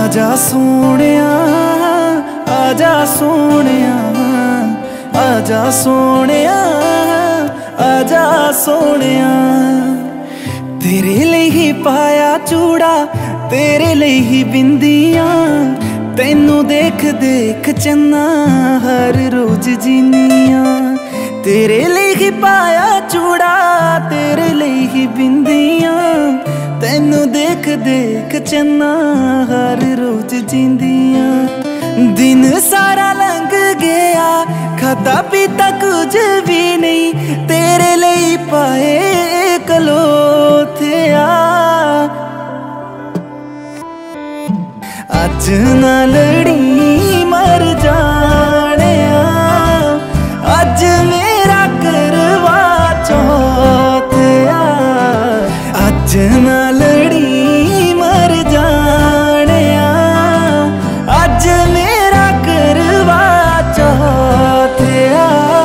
आजा सोनिया, आजा सोनिया, आजा सोनिया, आजा सोनिया। तेरे लिए ही पाया चूड़ा, तेरे लिए ही बिंदियां, तेनू देख देख चन्ना हर रोज जीनिया। तेरे लिए ही पाया चूड़ा, तेरे लिए ही बिंदियां, तेनू देख देख चन्ना हर रोज जींदियां। दिन सारा लंघ गया, खाता पीता कुछ भी नहीं, तेरे लिए पाए कलोथिया। अज ना लड़ी मर जाने, अज मेरा करवा चौथ आ। अज ना लड़ी मर जाने, अज मेरा करवा चौथ आ।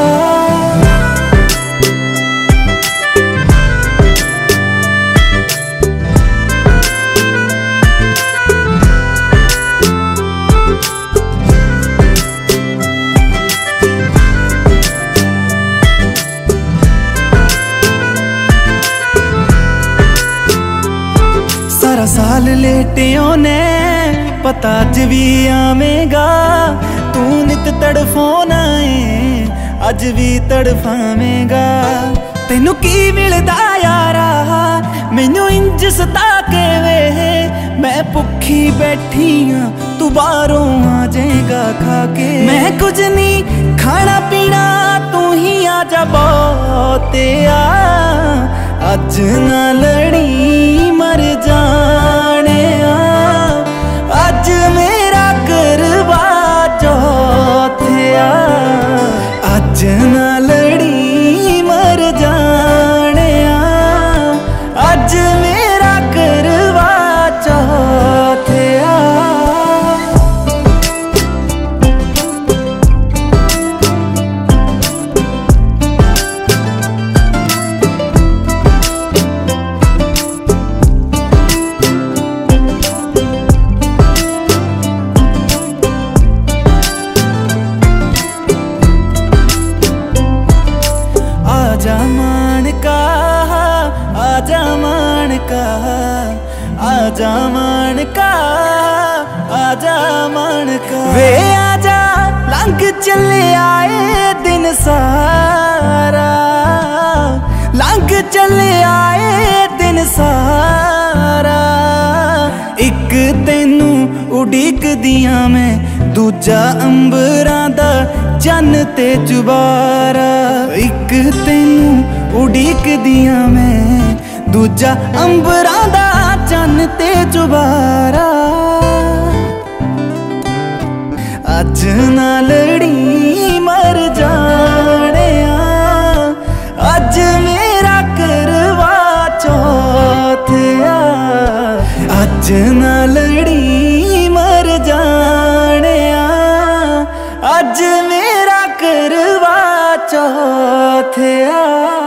सारा साल लेटियों ने पता अज भी आवेगा, तू नित तड़फोना है अज भी तड़फावेगा। तेनू की मिलदा यारा मैनू इंज सता के वे, मैं भुखी बैठी हाँ तू बाहरों आ जाएगा खा के। मैं कुछ नहीं खाना पीना तू ही आ जा बहुत आ। अज ना लड़ी मर जाने, अज मेरा करवा चौथ आ। अज ना लड़ी मर जाने, अज मेरा करवा चौथ आ। आजा मानका, आजा मानका, आजा मानका, आजा मानका। वे आजा लंघ चले आए दिन सारा, लंघ चले आए दिन सारा। एक तेनू उड़ीक दिया मैं, दूजा अंबरां दा चन्न ते चुबारा। एक तेनू उड़ीक दिया मैं, दूजा अंबरां दा चन्न ते चुबारा। अज ना लड़ी मर जाने, अज मेरा करवा चौथ आ। अज ना लड़ी मर जाने, अज मेरा करवा चौथ आ।